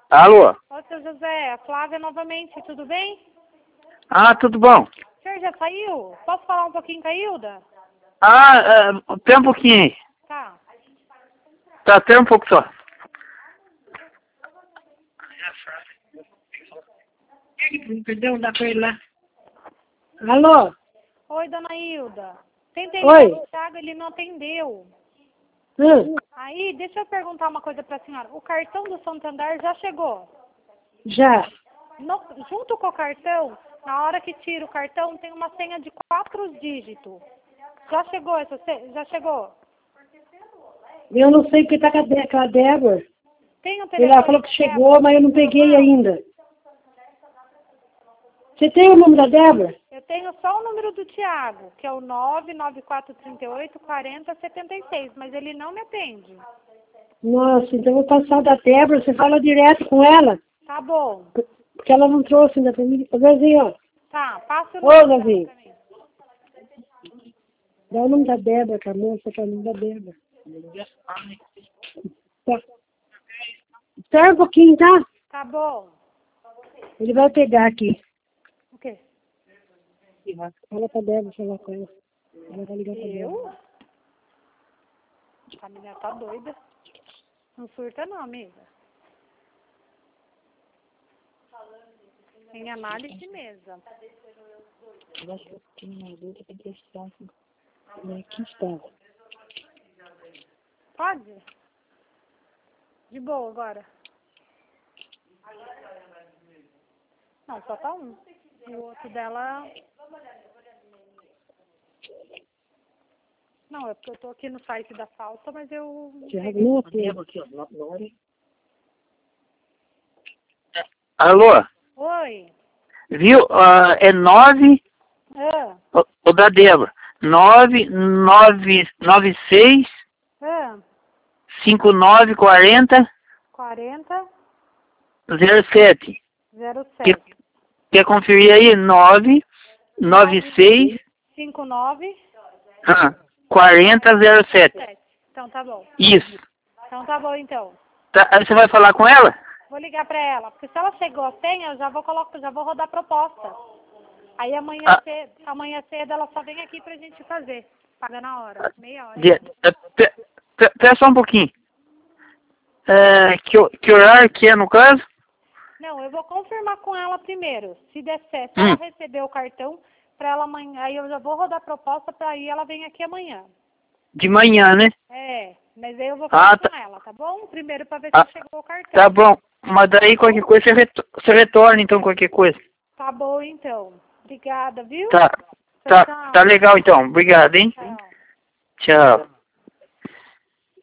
Alô? Ô, seu José, Flávia novamente, tudo bem? Ah, tudo bom? O senhor já saiu? Posso falar um pouquinho com a Hilda? Tem um pouquinho aí. Tá. Tá, até um pouco só. Perdão, dá pra ele lá. Alô? Oi, dona Hilda. Tentei Oi. ligar pro Thiago, ele não atendeu. Aí, deixa eu perguntar uma coisa pra senhora. O cartão do Santander já chegou? Já. Junto com o cartão, na hora que tira o cartão, tem uma senha de 4 dígitos. Já chegou essa senha? Já chegou? Eu não sei porque tá com a Débora. Tem o telefone? Ela falou que chegou, mas eu não peguei ainda. Você tem o número da Débora? Eu tenho só o número do Thiago, que é o 99438-4076, mas ele não me atende. Nossa, então eu vou passar da Débora, você fala direto com ela. Tá bom. Porque ela não trouxe ainda pra mim. Ô, Zezinho, ó. Tá, passa o Ô, número Zezinho. pra mim. Dá o nome da Débora, que a moça quer o nome da Débora. Tá. Espera um pouquinho, tá? Tá bom. Ele vai pegar aqui. O quê? Fala pra Débora, falar com ela. Ela vai ligar pra Débora. Eu? A menina tá doida. Não surta não, amiga. Em análise mesmo. Eu acho que eu tenho uma dúvida pra testar. Aqui está. Pode? De boa agora. Não, só tá um. E o outro dela... Não, é porque eu tô aqui no site da falta, mas eu... Tiago, não atende. Alô? Oi. Viu? É 9, Ah, o da Débora. 9996 ah, 5940 40 07. 07 Quer conferir aí? 996 59 40 07. 7. Então tá bom. Isso. Então tá bom então. Tá, aí você vai falar com ela? Vou ligar pra ela, porque se ela chegou a senha, eu já vou rodar a proposta. Aí amanhã cedo ela só vem aqui pra gente fazer. Paga na hora, meia hora. Espera só um pouquinho. Que horário que é no caso? Não, eu vou confirmar com ela primeiro. Se der certo, ela receber o cartão pra ela amanhã. Aí eu já vou rodar a proposta pra aí ela vem aqui amanhã. De manhã, né? É, mas aí eu vou falar com ela, tá bom? Primeiro pra ver se chegou o cartão. Tá bom. Mas daí qualquer coisa você retorna então qualquer coisa. Tá bom então. Obrigada, viu? Tá Tchau. legal então. Obrigado, hein? Tchau. Tchau.